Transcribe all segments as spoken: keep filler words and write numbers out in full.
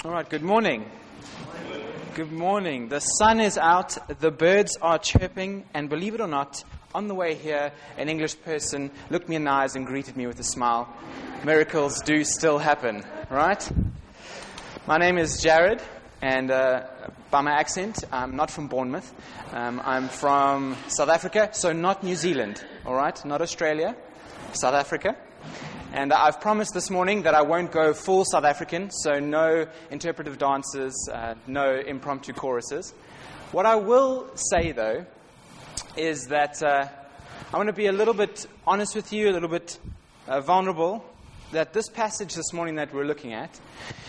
All right, good morning. Good morning. The sun is out, the birds are chirping, and believe it or not, on the way here, an English person looked me in the eyes and greeted me with a smile. Miracles do still happen, right? My name is Jared, and uh, by my accent, I'm not from Bournemouth. Um, I'm from South Africa, so not New Zealand, all right? Not Australia, South Africa. And I've promised this morning that I won't go full South African, so no interpretive dances, uh, no impromptu choruses. What I will say, though, is that uh, I want to be a little bit honest with you, a little bit uh, vulnerable, that this passage this morning that we're looking at,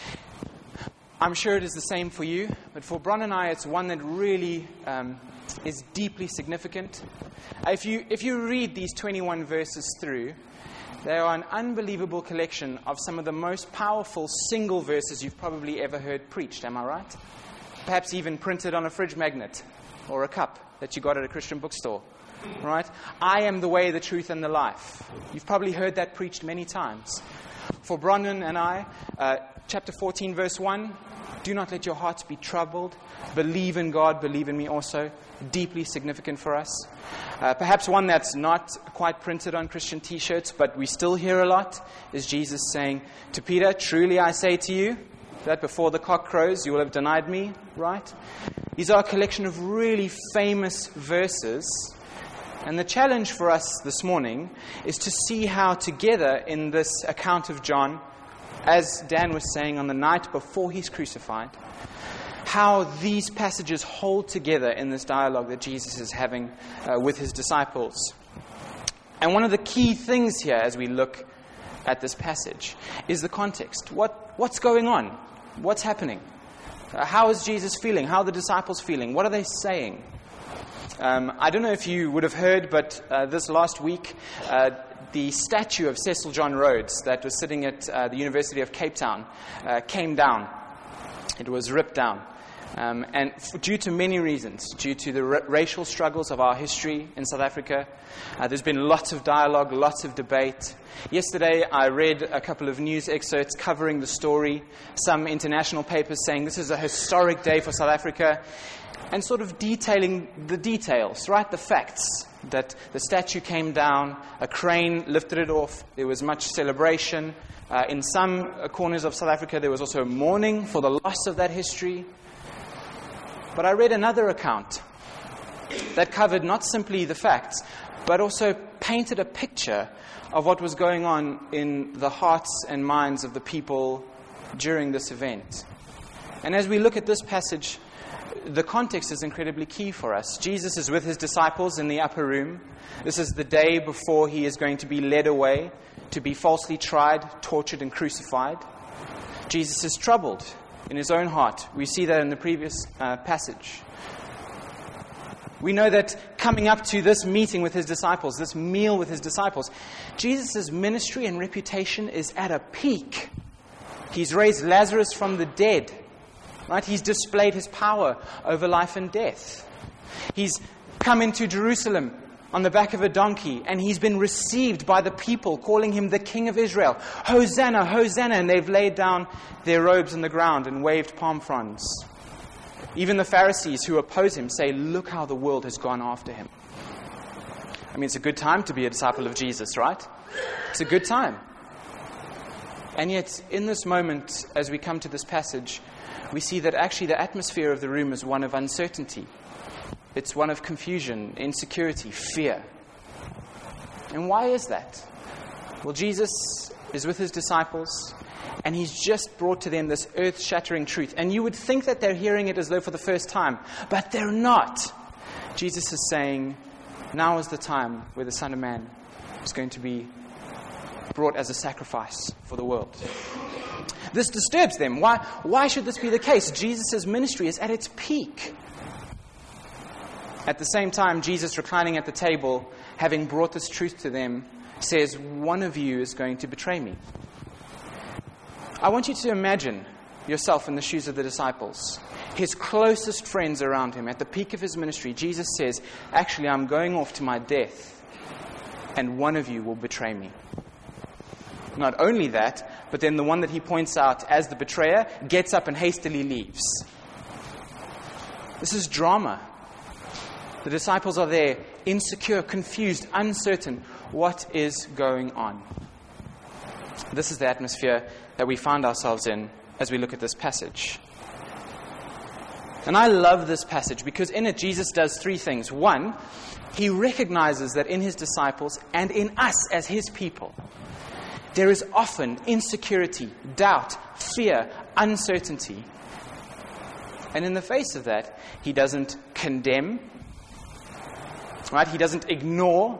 I'm sure it is the same for you, but for Bron and I, it's one that really um, is deeply significant. Uh, if you if you read these twenty-one verses through, they are an unbelievable collection of some of the most powerful single verses you've probably ever heard preached, am I right? Perhaps even printed on a fridge magnet or a cup that you got at a Christian bookstore, right? I am the way, the truth, and the life. You've probably heard that preached many times. For Bronwyn and I, uh, chapter fourteen, verse one, do not let your hearts be troubled. Believe in God, believe in me also. Deeply significant for us. Uh, perhaps one that's not quite printed on Christian t-shirts, but we still hear a lot, is Jesus saying to Peter, truly I say to you, that before the cock crows you will have denied me, right? These are a collection of really famous verses. And the challenge for us this morning is to see how together in this account of John, as Dan was saying on the night before he's crucified, how these passages hold together in this dialogue that Jesus is having uh, with his disciples. And one of the key things here as we look at this passage is the context. What, what's going on? What's happening? Uh, how is Jesus feeling? How are the disciples feeling? What are they saying? Um, I don't know if you would have heard, but uh, this last week, uh, the statue of Cecil John Rhodes that was sitting at uh, the University of Cape Town uh, came down. It was ripped down. Um, and f- due to many reasons, due to the r- racial struggles of our history in South Africa, uh, there's been lots of dialogue, lots of debate. Yesterday, I read a couple of news excerpts covering the story, some international papers saying this is a historic day for South Africa, and sort of detailing the details, right? The facts, that the statue came down, a crane lifted it off, there was much celebration. Uh, in some uh, corners of South Africa, there was also mourning for the loss of that history. But I read another account that covered not simply the facts, but also painted a picture of what was going on in the hearts and minds of the people during this event. And as we look at this passage, the context is incredibly key for us. Jesus is with his disciples in the upper room. This is the day before he is going to be led away to be falsely tried, tortured, and crucified. Jesus is troubled in his own heart. We see that in the previous uh, passage. We know that coming up to this meeting with his disciples, this meal with his disciples, Jesus' ministry and reputation is at a peak. He's raised Lazarus from the dead. Right? He's displayed his power over life and death. He's come into Jerusalem on the back of a donkey, and he's been received by the people, calling him the King of Israel. Hosanna, Hosanna, and they've laid down their robes on the ground and waved palm fronds. Even the Pharisees who oppose him say, look how the world has gone after him. I mean, it's a good time to be a disciple of Jesus, right? It's a good time. And yet, in this moment, as we come to this passage, we see that actually the atmosphere of the room is one of uncertainty. It's one of confusion, insecurity, fear. And why is that? Well, Jesus is with his disciples, and he's just brought to them this earth-shattering truth. And you would think that they're hearing it as though for the first time, but they're not. Jesus is saying, now is the time where the Son of Man is going to be brought as a sacrifice for the world. This disturbs them. Why, why should this be the case? Jesus' ministry is at its peak. At the same time, Jesus, reclining at the table, having brought this truth to them, says, one of you is going to betray me. I want you to imagine yourself in the shoes of the disciples. His closest friends around him, at the peak of his ministry, Jesus says, actually, I'm going off to my death, and one of you will betray me. Not only that, but then the one that he points out as the betrayer gets up and hastily leaves. This is drama. The disciples are there, insecure, confused, uncertain. What is going on? This is the atmosphere that we find ourselves in as we look at this passage. And I love this passage because in it Jesus does three things. One, he recognizes that in his disciples and in us as his people, there is often insecurity, doubt, fear, uncertainty. And in the face of that, he doesn't condemn, right? He doesn't ignore.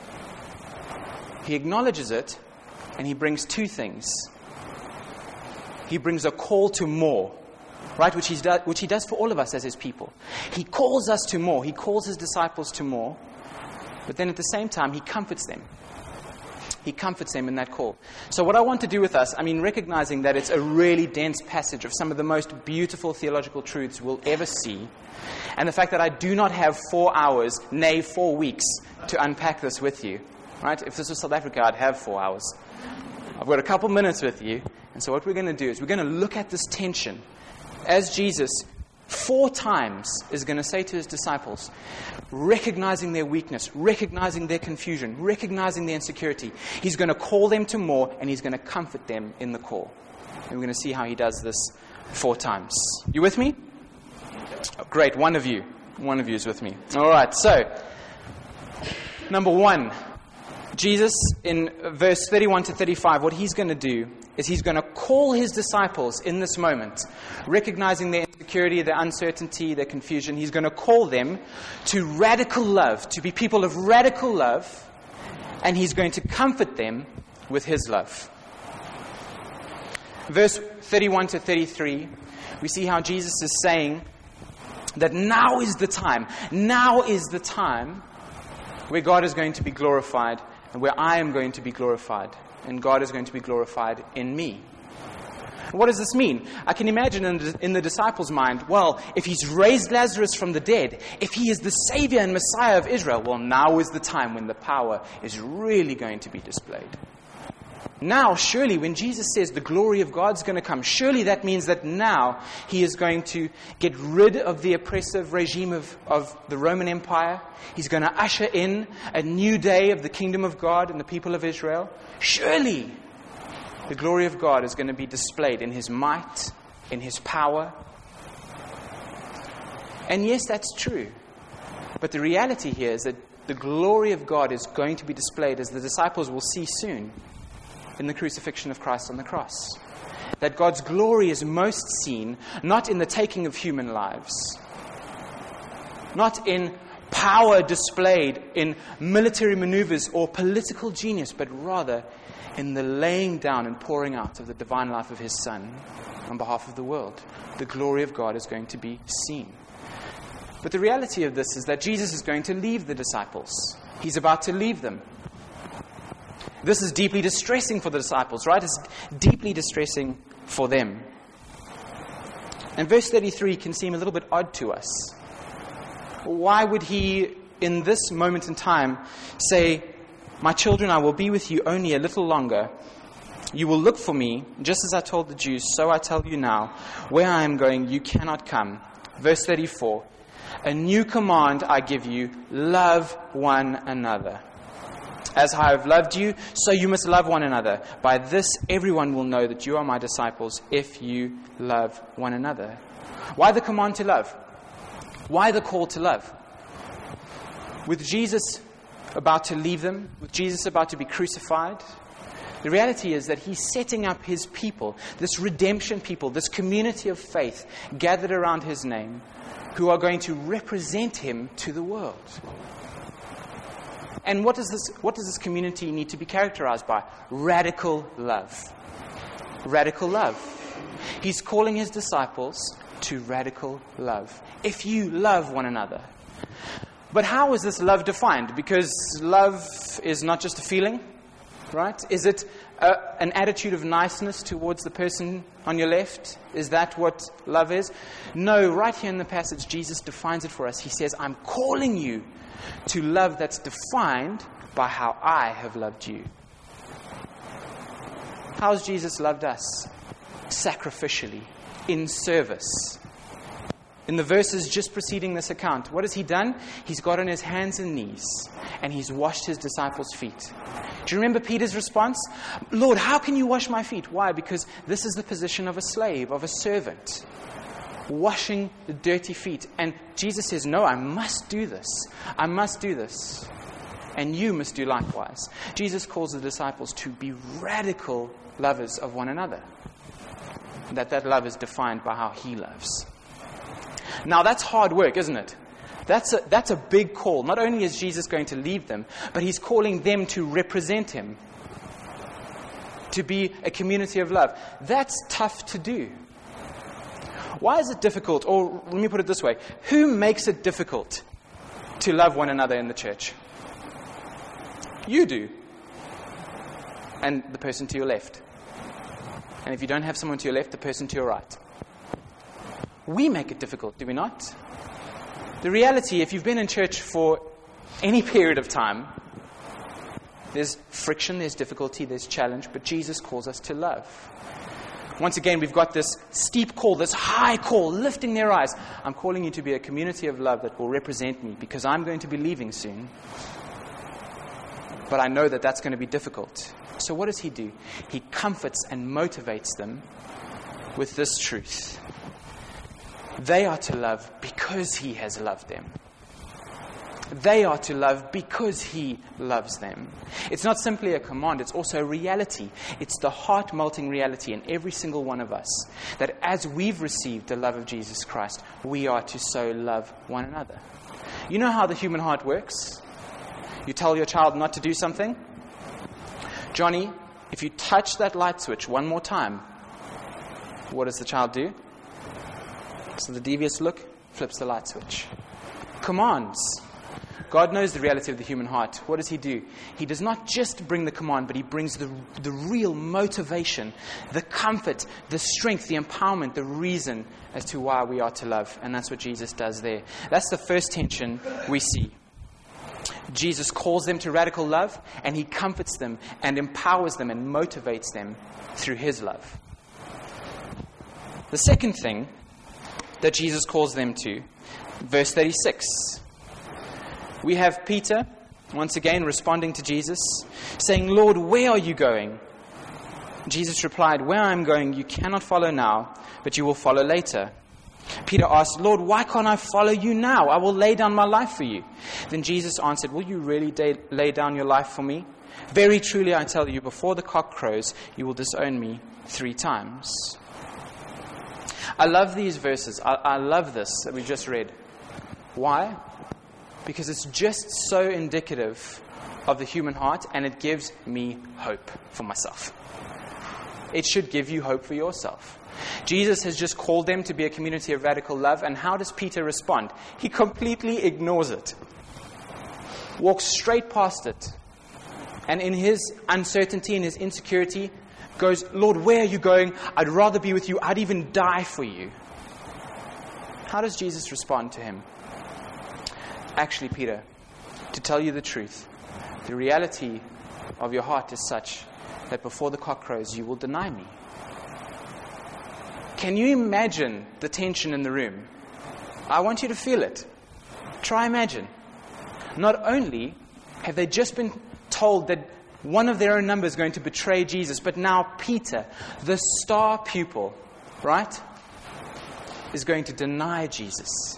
He acknowledges it, and he brings two things. He brings a call to more, right, which, he's do, which he does for all of us as his people. He calls us to more. He calls his disciples to more. But then at the same time, he comforts them. He comforts them in that call. So what I want to do with us, I mean, recognizing that it's a really dense passage of some of the most beautiful theological truths we'll ever see, and the fact that I do not have four hours, nay, four weeks, to unpack this with you. Right? If this was South Africa, I'd have four hours. I've got a couple minutes with you. And so what we're going to do is we're going to look at this tension as Jesus four times is going to say to his disciples, recognizing their weakness, recognizing their confusion, recognizing their insecurity. He's going to call them to more, and he's going to comfort them in the call. And we're going to see how he does this four times. You with me? Oh, great. One of you. One of you is with me. All right. So, number one. Jesus, in verse thirty-one to thirty-five, what he's going to do is he's going to call his disciples in this moment, recognizing their insecurity, their uncertainty, their confusion. He's going to call them to radical love, to be people of radical love, and he's going to comfort them with his love. Verse thirty-one to thirty-three, we see how Jesus is saying that now is the time, now is the time where God is going to be glorified, and where I am going to be glorified, and God is going to be glorified in me. What does this mean? I can imagine in the, in the disciples' mind, well, if he's raised Lazarus from the dead, if he is the Savior and Messiah of Israel, well, now is the time when the power is really going to be displayed. Now, surely, when Jesus says the glory of God's going to come, surely that means that now he is going to get rid of the oppressive regime of, of the Roman Empire. He's going to usher in a new day of the kingdom of God and the people of Israel. Surely, the glory of God is going to be displayed in his might, in his power. And yes, that's true. But the reality here is that the glory of God is going to be displayed, as the disciples will see soon, in the crucifixion of Christ on the cross. That God's glory is most seen not in the taking of human lives, not in power displayed in military maneuvers or political genius, but rather in the laying down and pouring out of the divine life of his Son on behalf of the world. The glory of God is going to be seen. But the reality of this is that Jesus is going to leave the disciples. He's about to leave them. This is deeply distressing for the disciples, right? It's deeply distressing for them. And verse thirty-three can seem a little bit odd to us. Why would he, in this moment in time, say, "My children, I will be with you only a little longer. You will look for me, just as I told the Jews, so I tell you now. Where I am going, you cannot come." Verse thirty-four, "A new command I give you, love one another. As I have loved you, so you must love one another. By this, everyone will know that you are my disciples, if you love one another." Why the command to love? Why the call to love? With Jesus about to leave them, with Jesus about to be crucified, the reality is that he's setting up his people, this redemption people, this community of faith gathered around his name, who are going to represent him to the world. And what does this what does this community need to be characterized by? Radical love. Radical love. He's calling his disciples to radical love. If you love one another. But how is this love defined? Because love is not just a feeling, right? Is it a, an attitude of niceness towards the person on your left? Is that what love is? No, right here in the passage, Jesus defines it for us. He says, "I'm calling you to love that's defined by how I have loved you." How's Jesus loved us? Sacrificially, in service. In the verses just preceding this account, what has he done? He's got on his hands and knees and he's washed his disciples' feet. Do you remember Peter's response? Lord, how can you wash my feet? Why? Because this is the position of a slave, of a servant, washing the dirty feet. And Jesus says, no, I must do this. I must do this. And you must do likewise. Jesus calls the disciples to be radical lovers of one another. That that love is defined by how he loves. Now that's hard work, isn't it? That's a, that's a big call. Not only is Jesus going to leave them, but he's calling them to represent him. To be a community of love. That's tough to do. Why is it difficult? Or let me put it this way. Who makes it difficult to love one another in the church? You do. And the person to your left. And if you don't have someone to your left, the person to your right. We make it difficult, do we not? The reality, if you've been in church for any period of time, there's friction, there's difficulty, there's challenge, but Jesus calls us to love. Once again, we've got this steep call, this high call, lifting their eyes. I'm calling you to be a community of love that will represent me because I'm going to be leaving soon. But I know that that's going to be difficult. So what does he do? He comforts and motivates them with this truth. They are to love because he has loved them. They are to love because he loves them. It's not simply a command, it's also a reality. It's the heart-melting reality in every single one of us that as we've received the love of Jesus Christ, we are to so love one another. You know how the human heart works? You tell your child not to do something. Johnny, if you touch that light switch one more time, what does the child do? So the devious look flips the light switch. Commands. God knows the reality of the human heart. What does he do? He does not just bring the command, but he brings the, the real motivation, the comfort, the strength, the empowerment, the reason as to why we are to love. And that's what Jesus does there. That's the first tension we see. Jesus calls them to radical love, and he comforts them and empowers them and motivates them through his love. The second thing that Jesus calls them to, verse thirty-six. We have Peter, once again responding to Jesus, saying, Lord, where are you going? Jesus replied, where I am going you cannot follow now, but you will follow later. Peter asked, Lord, why can't I follow you now? I will lay down my life for you. Then Jesus answered, will you really day, lay down your life for me? Very truly I tell you, before the cock crows, you will disown me three times. I love these verses. I, I love this that we just read. Why? Because it's just so indicative of the human heart, and it gives me hope for myself. It should give you hope for yourself. Jesus has just called them to be a community of radical love, and how does Peter respond? He completely ignores it. Walks straight past it. And in his uncertainty, in his insecurity, goes, Lord, where are you going? I'd rather be with you. I'd even die for you. How does Jesus respond to him? Actually, Peter, to tell you the truth, the reality of your heart is such that before the cock crows, you will deny me. Can you imagine the tension in the room? I want you to feel it. Try imagine. Not only have they just been told that one of their own number is going to betray Jesus, but now Peter, the star pupil, right, is going to deny Jesus.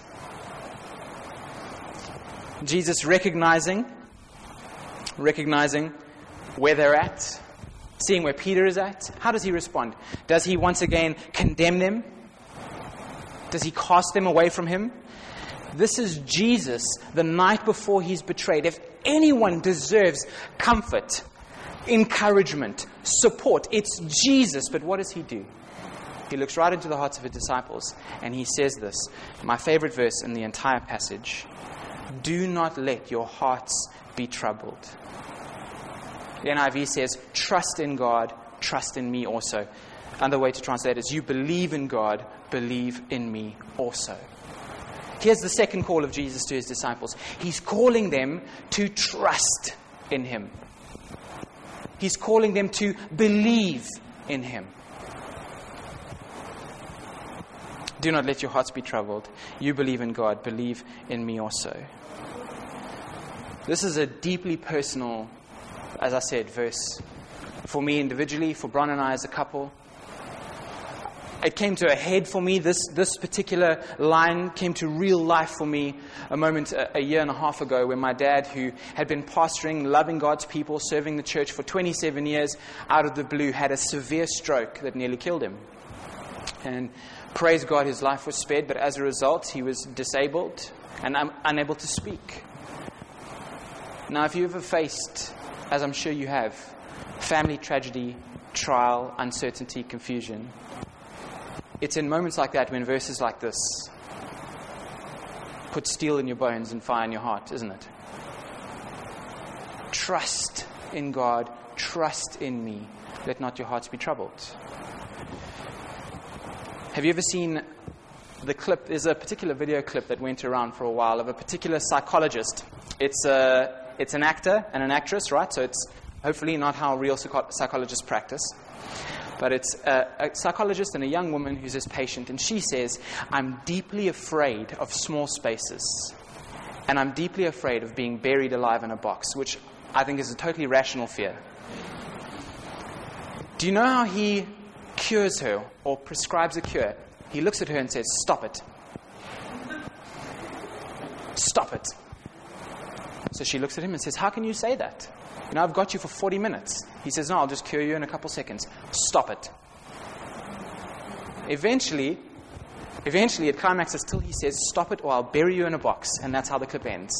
Jesus recognizing, recognizing where they're at, seeing where Peter is at, how does he respond? Does he once again condemn them? Does he cast them away from him? This is Jesus the night before he's betrayed. If anyone deserves comfort, encouragement, support, it's Jesus. But what does he do? He looks right into the hearts of his disciples and he says this, my favorite verse in the entire passage. Do not let your hearts be troubled. The N I V says, trust in God, trust in me also. Another way to translate is, you believe in God, believe in me also. Here's the second call of Jesus to his disciples. He's calling them to trust in him. He's calling them to believe in Him. Do not let your hearts be troubled. You believe in God, believe in me also. This is a deeply personal, as I said, verse for me individually, for Bron and I as a couple. It came to a head for me. This this particular line came to real life for me a moment, a, a year and a half ago, when my dad, who had been pastoring, loving God's people, serving the church for twenty-seven years, out of the blue, had a severe stroke that nearly killed him. And praise God, his life was spared, but as a result, he was disabled and un- unable to speak. Now, if you ever faced, as I'm sure you have, family tragedy, trial, uncertainty, confusion, it's in moments like that when verses like this put steel in your bones and fire in your heart, isn't it? Trust in God, trust in me. Let not your hearts be troubled. Have you ever seen the clip? There's a particular video clip that went around for a while of a particular psychologist. It's a, it's an actor and an actress, right? So it's hopefully not how real psycho- psychologists practice. But it's a, a psychologist and a young woman who's his patient, and she says, I'm deeply afraid of small spaces, and I'm deeply afraid of being buried alive in a box, which I think is a totally rational fear. Do you know how he cures her or prescribes a cure? He looks at her and says, stop it. Stop it. So she looks at him and says, how can you say that? You know, I've got you for forty minutes. He says, no, I'll just cure you in a couple seconds. Stop it. Eventually, eventually it climaxes till he says, stop it or I'll bury you in a box. And that's how the clip ends.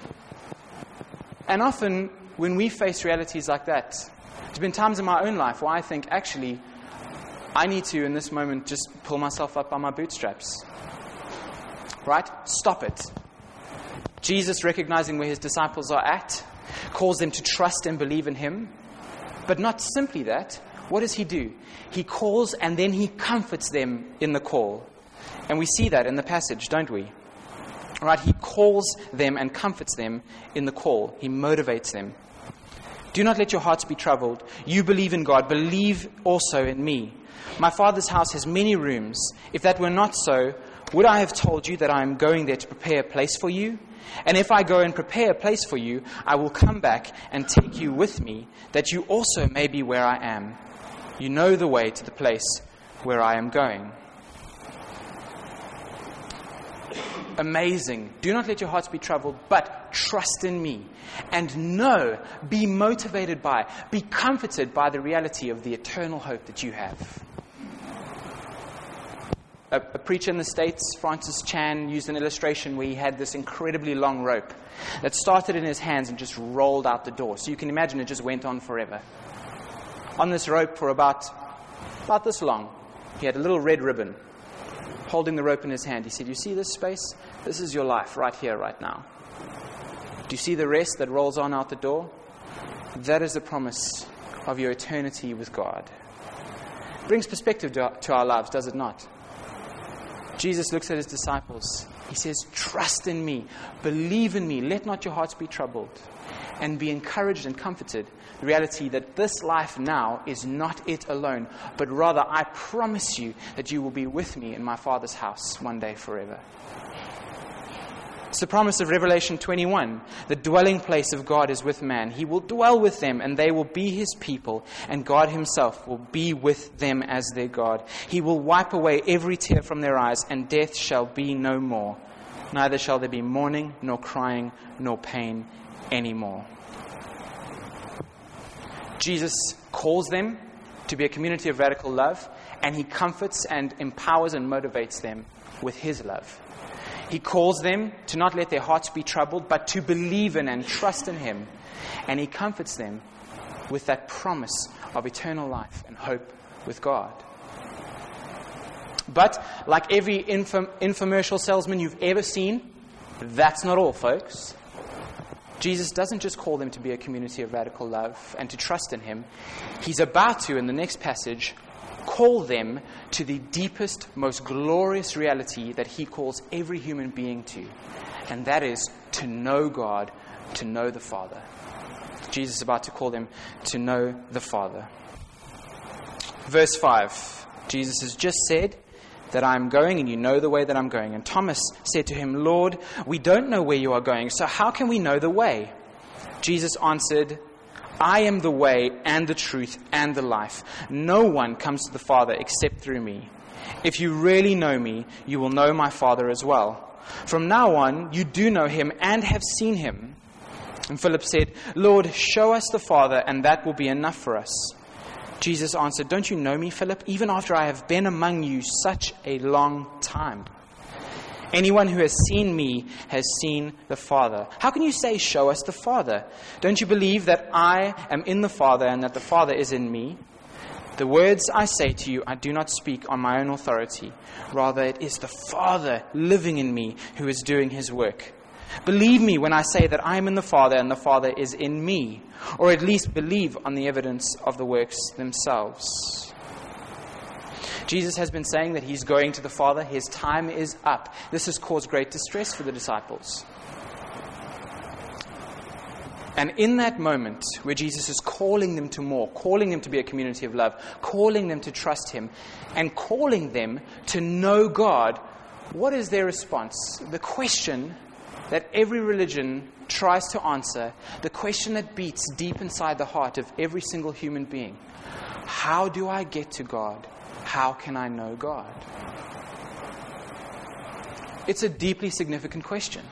And often, when we face realities like that, there's been times in my own life where I think, actually, I need to, in this moment, just pull myself up by my bootstraps. Right? Stop it. Jesus, recognizing where his disciples are at, calls them to trust and believe in him. But not simply that. What does he do? He calls and then he comforts them in the call. And we see that in the passage, don't we? Right? He calls them and comforts them in the call. He motivates them. Do not let your hearts be troubled. You believe in God. Believe also in me. My Father's house has many rooms. If that were not so, would I have told you that I am going there to prepare a place for you? And if I go and prepare a place for you, I will come back and take you with me, that you also may be where I am. You know the way to the place where I am going. Amazing. Do not let your hearts be troubled, but trust in me. And know, be motivated by, be comforted by the reality of the eternal hope that you have. A, a preacher in the States, Francis Chan, used an illustration where he had this incredibly long rope that started in his hands and just rolled out the door. So you can imagine it just went on forever. On this rope for about, about this long, he had a little red ribbon holding the rope in his hand. He said, you see this space? This is your life right here, right now. Do you see the rest that rolls on out the door? That is the promise of your eternity with God. It brings perspective to our, to our lives, does it not? Jesus looks at his disciples. He says, trust in me. Believe in me. Let not your hearts be troubled. And be encouraged and comforted. The reality that this life now is not it alone, but rather I promise you that you will be with me in my Father's house one day forever. It's the promise of Revelation twenty-one. The dwelling place of God is with man. He will dwell with them, and they will be his people, and God himself will be with them as their God. He will wipe away every tear from their eyes, and death shall be no more. Neither shall there be mourning, nor crying, nor pain anymore. Jesus calls them to be a community of radical love, and he comforts and empowers and motivates them with his love. He calls them to not let their hearts be troubled, but to believe in and trust in him. And he comforts them with that promise of eternal life and hope with God. But like every infom- infomercial salesman you've ever seen, that's not all, folks. Jesus doesn't just call them to be a community of radical love and to trust in him. He's about to, in the next passage, call them to the deepest, most glorious reality that he calls every human being to. And that is to know God, to know the Father. Jesus is about to call them to know the Father. Verse five. Jesus has just said that I'm going and you know the way that I'm going. And Thomas said to him, Lord, we don't know where you are going, so how can we know the way? Jesus answered, I am the way and the truth and the life. No one comes to the Father except through me. If you really know me, you will know my Father as well. From now on, you do know him and have seen him. And Philip said, Lord, show us the Father, and that will be enough for us. Jesus answered, don't you know me, Philip, even after I have been among you such a long time? Anyone who has seen me has seen the Father. How can you say, show us the Father? Don't you believe that I am in the Father and that the Father is in me? The words I say to you, I do not speak on my own authority. Rather, it is the Father living in me who is doing his work. Believe me when I say that I am in the Father and the Father is in me. Or at least believe on the evidence of the works themselves. Jesus has been saying that he's going to the Father. His time is up. This has caused great distress for the disciples. And in that moment where Jesus is calling them to more, calling them to be a community of love, calling them to trust him, and calling them to know God, what is their response? The question that every religion tries to answer, the question that beats deep inside the heart of every single human being. How do I get to God? How can I know God? It's a deeply significant question.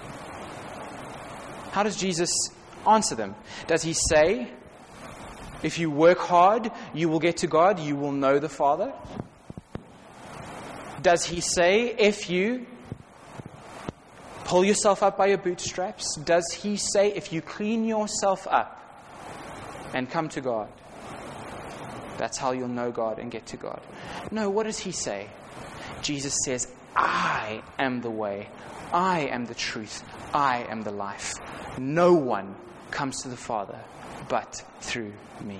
How does Jesus answer them? Does he say, if you work hard, you will get to God, you will know the Father? Does he say, if you pull yourself up by your bootstraps? Does he say, if you clean yourself up and come to God, that's how you'll know God and get to God? No, what does he say? Jesus says, I am the way, I am the truth, I am the life. No one comes to the Father but through me.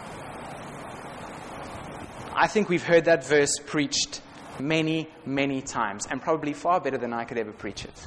I think we've heard that verse preached many, many times, and probably far better than I could ever preach it.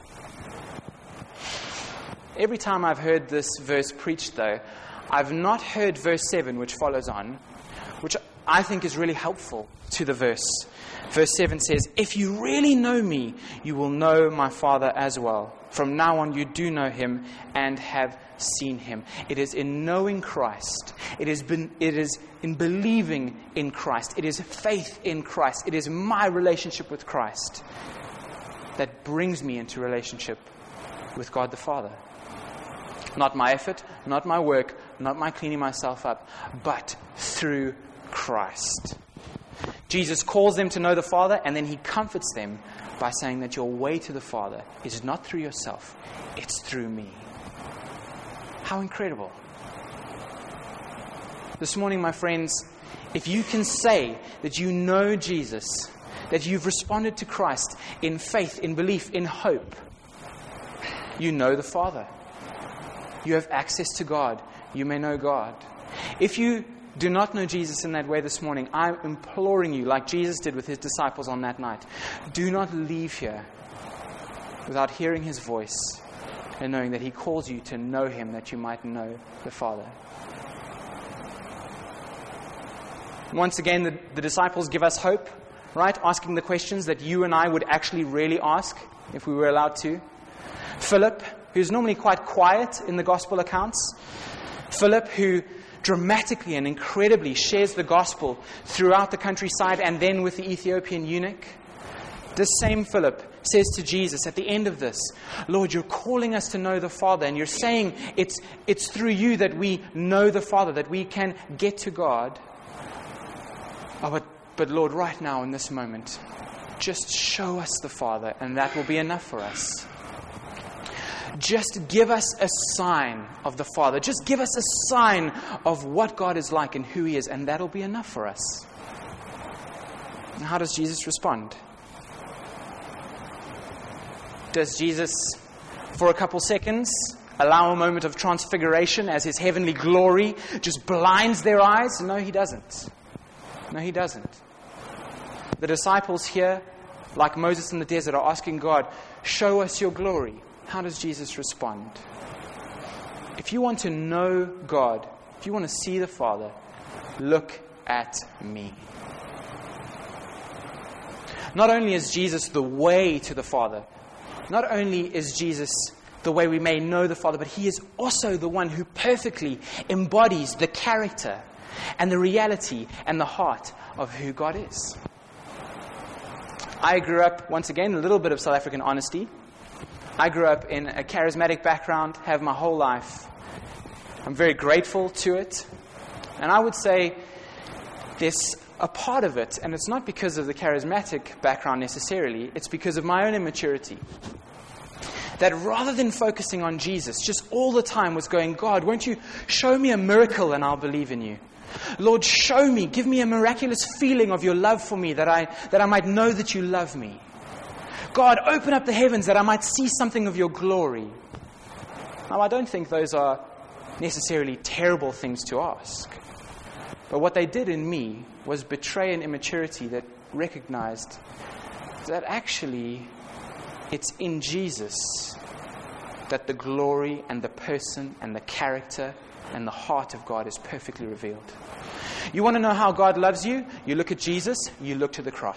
Every time I've heard this verse preached, though, I've not heard verse seven, which follows on, which I think is really helpful to the verse. Verse seven says, if you really know me, you will know my Father as well. From now on, you do know him and have seen him. It is in knowing Christ. It is, been, it is in believing in Christ. It is faith in Christ. It is my relationship with Christ that brings me into relationship with God the Father. Not my effort, not my work, not my cleaning myself up, but through Christ. Jesus calls them to know the Father, and then he comforts them by saying that your way to the Father is not through yourself, it's through me. How incredible. This morning, my friends, if you can say that you know Jesus, that you've responded to Christ in faith, in belief, in hope, you know the Father. You have access to God. You may know God. If you do not know Jesus in that way this morning, I'm imploring you, like Jesus did with his disciples on that night, do not leave here without hearing his voice and knowing that he calls you to know him, that you might know the Father. Once again, the, the disciples give us hope, right? Asking the questions that you and I would actually really ask if we were allowed to. Philip, who's normally quite quiet in the gospel accounts. Philip, who dramatically and incredibly shares the gospel throughout the countryside and then with the Ethiopian eunuch. This same Philip says to Jesus at the end of this, Lord, you're calling us to know the Father, and you're saying it's, it's through you that we know the Father, that we can get to God. Oh, but, but Lord, right now in this moment, just show us the Father, and that will be enough for us. Just give us a sign of the Father. Just give us a sign of what God is like and who he is, and that'll be enough for us. And how does Jesus respond? Does Jesus, for a couple seconds, allow a moment of transfiguration as his heavenly glory just blinds their eyes? No, he doesn't. No, he doesn't. The disciples here, like Moses in the desert, are asking God, show us your glory. How does Jesus respond? If you want to know God, if you want to see the Father, look at me. Not only is Jesus the way to the Father, not only is Jesus the way we may know the Father, but He is also the one who perfectly embodies the character and the reality and the heart of who God is. I grew up, once again, a little bit of South African honesty. I grew up in a charismatic background, have my whole life. I'm very grateful to it. And I would say there's a part of it, and it's not because of the charismatic background necessarily, it's because of my own immaturity. That rather than focusing on Jesus, just all the time was going, God, won't you show me a miracle and I'll believe in you? Lord, show me, give me a miraculous feeling of your love for me, that I that I might know that you love me. God, open up the heavens that I might see something of your glory. Now, I don't think those are necessarily terrible things to ask. But what they did in me was betray an immaturity that recognized that actually it's in Jesus that the glory and the person and the character and the heart of God is perfectly revealed. You want to know how God loves you? You look at Jesus, you look to the cross.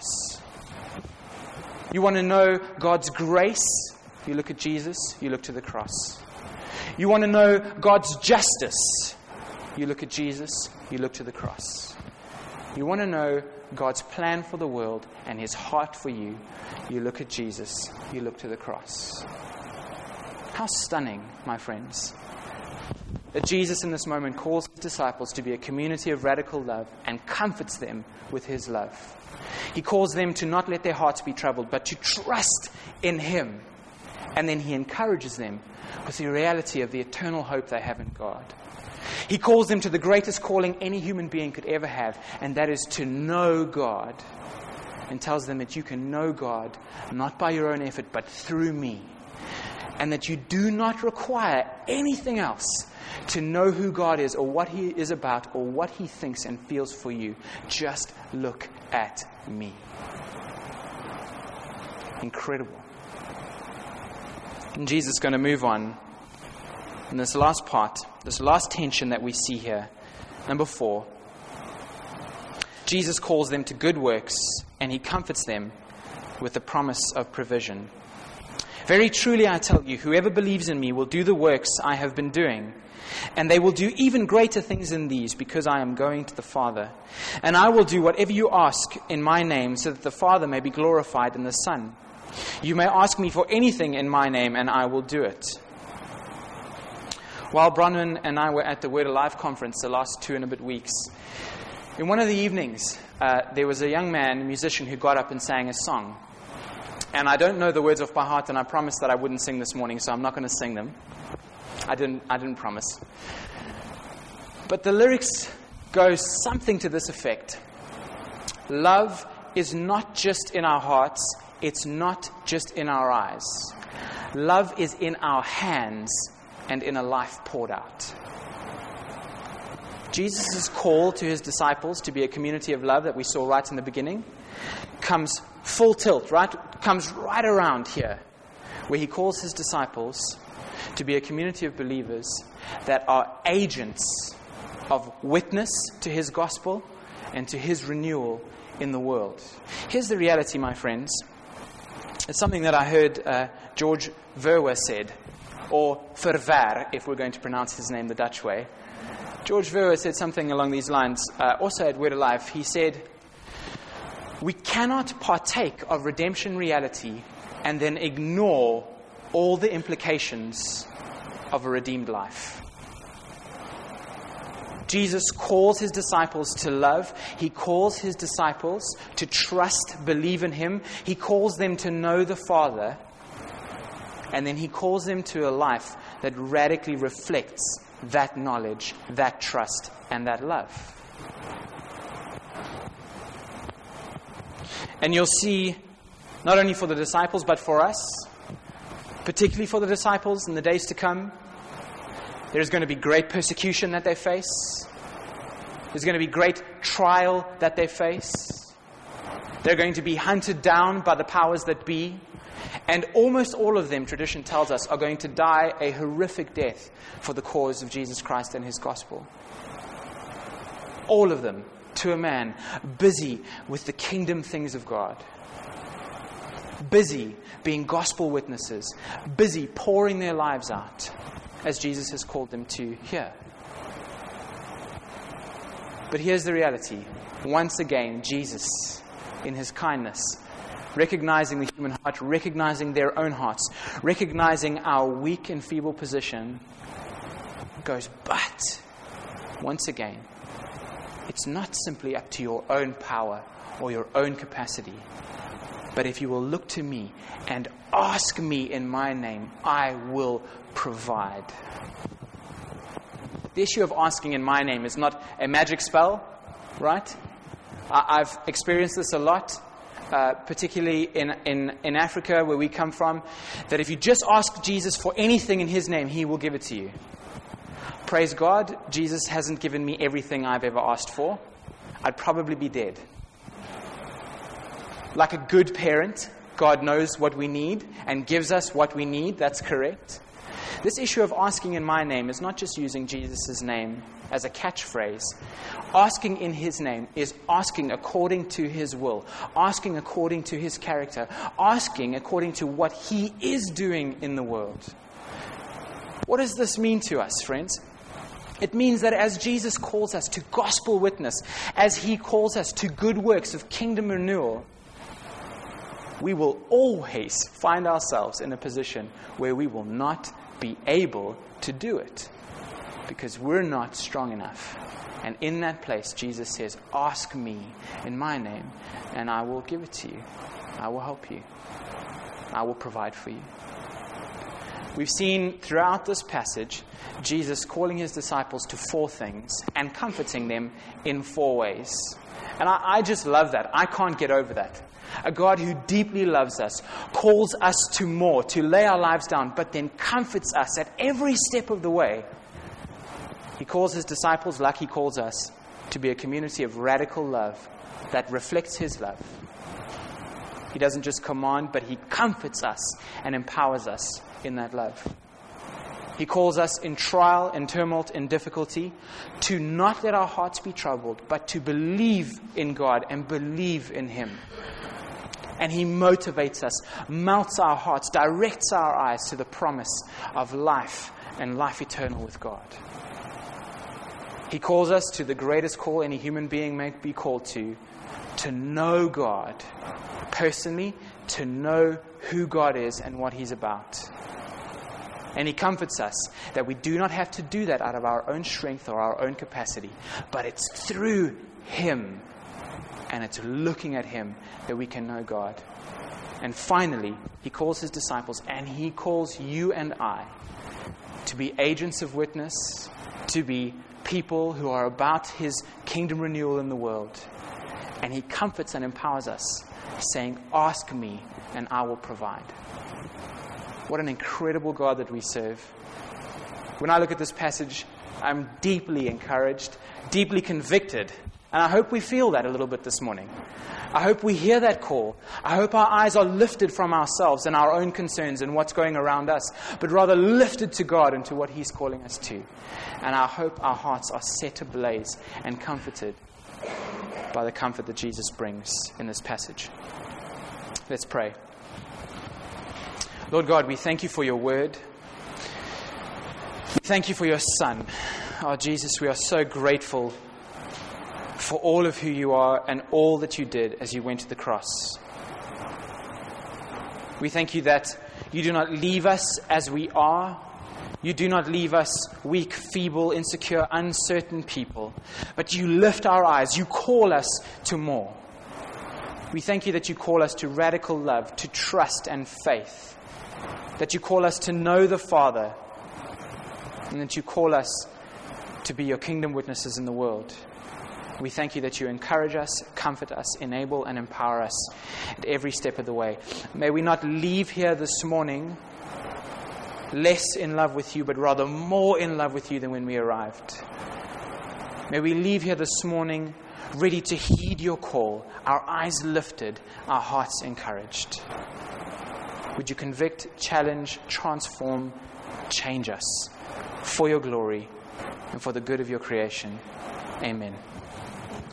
You want to know God's grace? You look at Jesus, you look to the cross. You want to know God's justice? You look at Jesus, you look to the cross. You want to know God's plan for the world and His heart for you? You look at Jesus, you look to the cross. How stunning, my friends, that Jesus in this moment calls His disciples to be a community of radical love and comforts them with His love. He calls them to not let their hearts be troubled, but to trust in Him. And then He encourages them with the reality of the eternal hope they have in God. He calls them to the greatest calling any human being could ever have, and that is to know God. And tells them that you can know God not by your own effort, but through me. And that you do not require anything else to know who God is or what He is about or what He thinks and feels for you. Just look at me. Incredible. And Jesus is going to move on. In this last part, this last tension that we see here, number four, Jesus calls them to good works and He comforts them with the promise of provision. Very truly I tell you, whoever believes in me will do the works I have been doing, and they will do even greater things than these, because I am going to the Father. And I will do whatever you ask in my name, so that the Father may be glorified in the Son. You may ask me for anything in my name, and I will do it. While Bronwyn and I were at the Word Alive conference the last two and a bit weeks, in one of the evenings, uh, there was a young man, a musician, who got up and sang a song. And I don't know the words off by heart, and I promised that I wouldn't sing this morning, so I'm not going to sing them. I didn't, I didn't promise. But the lyrics go something to this effect. Love is not just in our hearts, it's not just in our eyes. Love is in our hands and in a life poured out. Jesus' call to His disciples to be a community of love that we saw right in the beginning comes full tilt, right? Comes right around here, where He calls His disciples to be a community of believers that are agents of witness to His gospel and to His renewal in the world. Here's the reality, my friends. It's something that I heard uh, George Verwer said, or Verwer, if we're going to pronounce his name the Dutch way. George Verwer said something along these lines, uh, also at Word Alive. He said, we cannot partake of redemption reality and then ignore all the implications of a redeemed life. Jesus calls His disciples to love. He calls His disciples to trust, believe in Him. He calls them to know the Father. And then He calls them to a life that radically reflects that knowledge, that trust, and that love. And you'll see, not only for the disciples, but for us, particularly for the disciples in the days to come, there's going to be great persecution that they face. There's going to be great trial that they face. They're going to be hunted down by the powers that be. And almost all of them, tradition tells us, are going to die a horrific death for the cause of Jesus Christ and His gospel. All of them to a man busy with the kingdom things of God. Busy being gospel witnesses. Busy pouring their lives out as Jesus has called them to here. But here's the reality. Once again, Jesus, in his kindness, recognizing the human heart, recognizing their own hearts, recognizing our weak and feeble position, goes, but, once again, it's not simply up to your own power or your own capacity, but if you will look to me and ask me in my name, I will provide. The issue of asking in my name is not a magic spell, right? I've experienced this a lot. Uh, particularly in, in, in Africa, where we come from, that if you just ask Jesus for anything in his name, he will give it to you. Praise God, Jesus hasn't given me everything I've ever asked for. I'd probably be dead. Like a good parent, God knows what we need and gives us what we need. That's correct. This issue of asking in my name is not just using Jesus' name as a catchphrase. Asking in his name is asking according to his will, asking according to his character, asking according to what he is doing in the world. What does this mean to us, friends? It means that as Jesus calls us to gospel witness, as he calls us to good works of kingdom renewal, we will always find ourselves in a position where we will not be able to do it because we're not strong enough. And in that place, Jesus says, ask me in my name, and I will give it to you. I will help you. I will provide for you. We've seen throughout this passage, Jesus calling his disciples to four things and comforting them in four ways. And I, I just love that. I can't get over that. A God who deeply loves us, calls us to more, to lay our lives down, but then comforts us at every step of the way. He calls his disciples, like he calls us, to be a community of radical love that reflects his love. He doesn't just command, but he comforts us and empowers us in that love. He calls us in trial, in tumult, in difficulty, to not let our hearts be troubled, but to believe in God and believe in him. And he motivates us, melts our hearts, directs our eyes to the promise of life and life eternal with God. He calls us to the greatest call any human being may be called to, to know God personally, to know who God is and what he's about. And he comforts us that we do not have to do that out of our own strength or our own capacity, but it's through him and it's looking at him that we can know God. And finally, he calls his disciples and he calls you and I to be agents of witness, to be people who are about his kingdom renewal in the world. And he comforts and empowers us, saying, ask me and I will provide. What an incredible God that we serve. When I look at this passage, I'm deeply encouraged, deeply convicted. And I hope we feel that a little bit this morning. I hope we hear that call. I hope our eyes are lifted from ourselves and our own concerns and what's going around us, but rather lifted to God and to what he's calling us to. And I hope our hearts are set ablaze and comforted by the comfort that Jesus brings in this passage. Let's pray. Lord God, we thank you for your word. We thank you for your Son. Oh, Jesus, we are so grateful for all of who you are and all that you did as you went to the cross. We thank you that you do not leave us as we are. You do not leave us weak, feeble, insecure, uncertain people, but you lift our eyes. You call us to more. We thank you that you call us to radical love, to trust and faith, that you call us to know the Father, and that you call us to be your kingdom witnesses in the world. We thank you that you encourage us, comfort us, enable and empower us at every step of the way. May we not leave here this morning less in love with you, but rather more in love with you than when we arrived. May we leave here this morning ready to heed your call, our eyes lifted, our hearts encouraged. Would you convict, challenge, transform, change us for your glory and for the good of your creation. Amen.